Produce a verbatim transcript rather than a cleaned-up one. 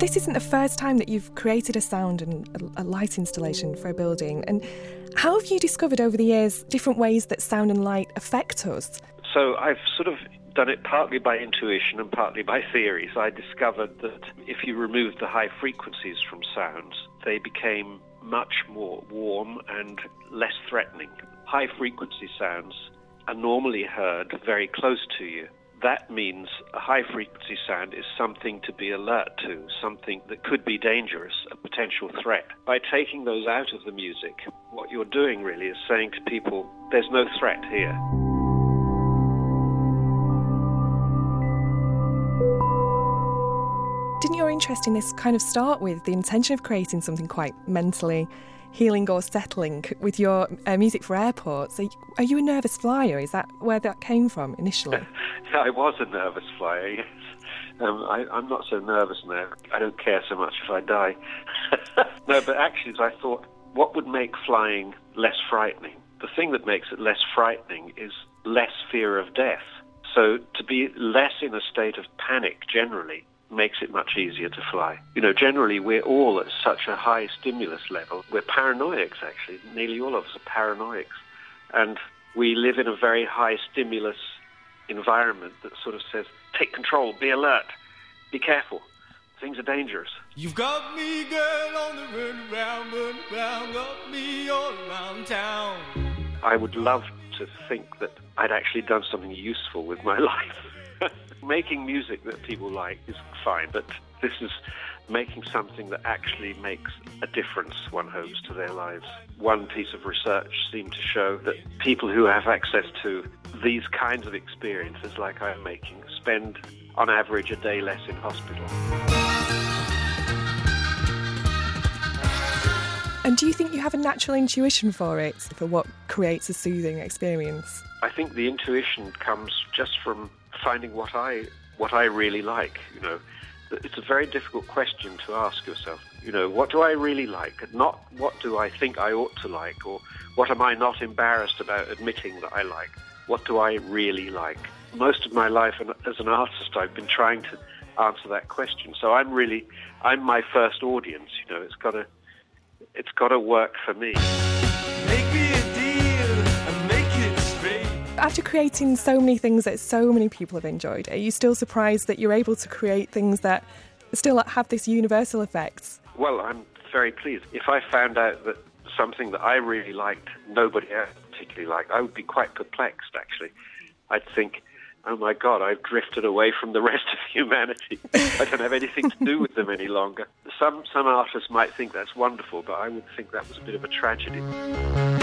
this isn't the first time that you've created a sound and a, a light installation for a building. And how have you discovered over the years different ways that sound and light affect us? So I've sort of done it partly by intuition and partly by theory. So I discovered that if you removed the high frequencies from sounds, they became much more warm and less threatening. High frequency sounds are normally heard very close to you. That means a high frequency sound is something to be alert to, something that could be dangerous, a potential threat. By taking those out of the music, what you're doing really is saying to people, there's no threat here. Didn't your interest in this kind of start with the intention of creating something quite mentally healing or settling with your uh, music for airports? Are you, are you a nervous flyer? Is that where that came from initially? I was a nervous flyer, yes. Um, I, I'm not so nervous now. I don't care so much if I die. No, but actually I thought, what would make flying less frightening? The thing that makes it less frightening is less fear of death. So to be less in a state of panic generally makes it much easier to fly. You know, generally we're all at such a high stimulus level. We're paranoiacs, actually. Nearly all of us are paranoiacs. And we live in a very high stimulus environment that sort of says, take control, be alert, be careful. Things are dangerous. You've got me, girl, on the run around, run around, got me all around town. I would love to think that I'd actually done something useful with my life. Making music that people like is fine, but this is making something that actually makes a difference, one hopes, to their lives. One piece of research seemed to show that people who have access to these kinds of experiences, like I'm making, spend on average a day less in hospital. And do you think you have a natural intuition for it, for what creates a soothing experience? I think the intuition comes just from finding what I what I really like. You know, it's a very difficult question to ask yourself. You know, what do I really like? Not what do I think I ought to like, or what am I not embarrassed about admitting that I like? What do I really like? Most of my life as an artist, I've been trying to answer that question. So I'm really, I'm my first audience. You know, it's got to, it's got to work for me. Make me a deal and make it straight. After creating so many things that so many people have enjoyed, are you still surprised that you're able to create things that still have this universal effect? Well, I'm very pleased. If I found out that something that I really liked, nobody else particularly liked, I would be quite perplexed, actually. I'd think, oh my God, I've drifted away from the rest of humanity. I don't have anything to do with them any longer. Some, some artists might think that's wonderful, but I would think that was a bit of a tragedy.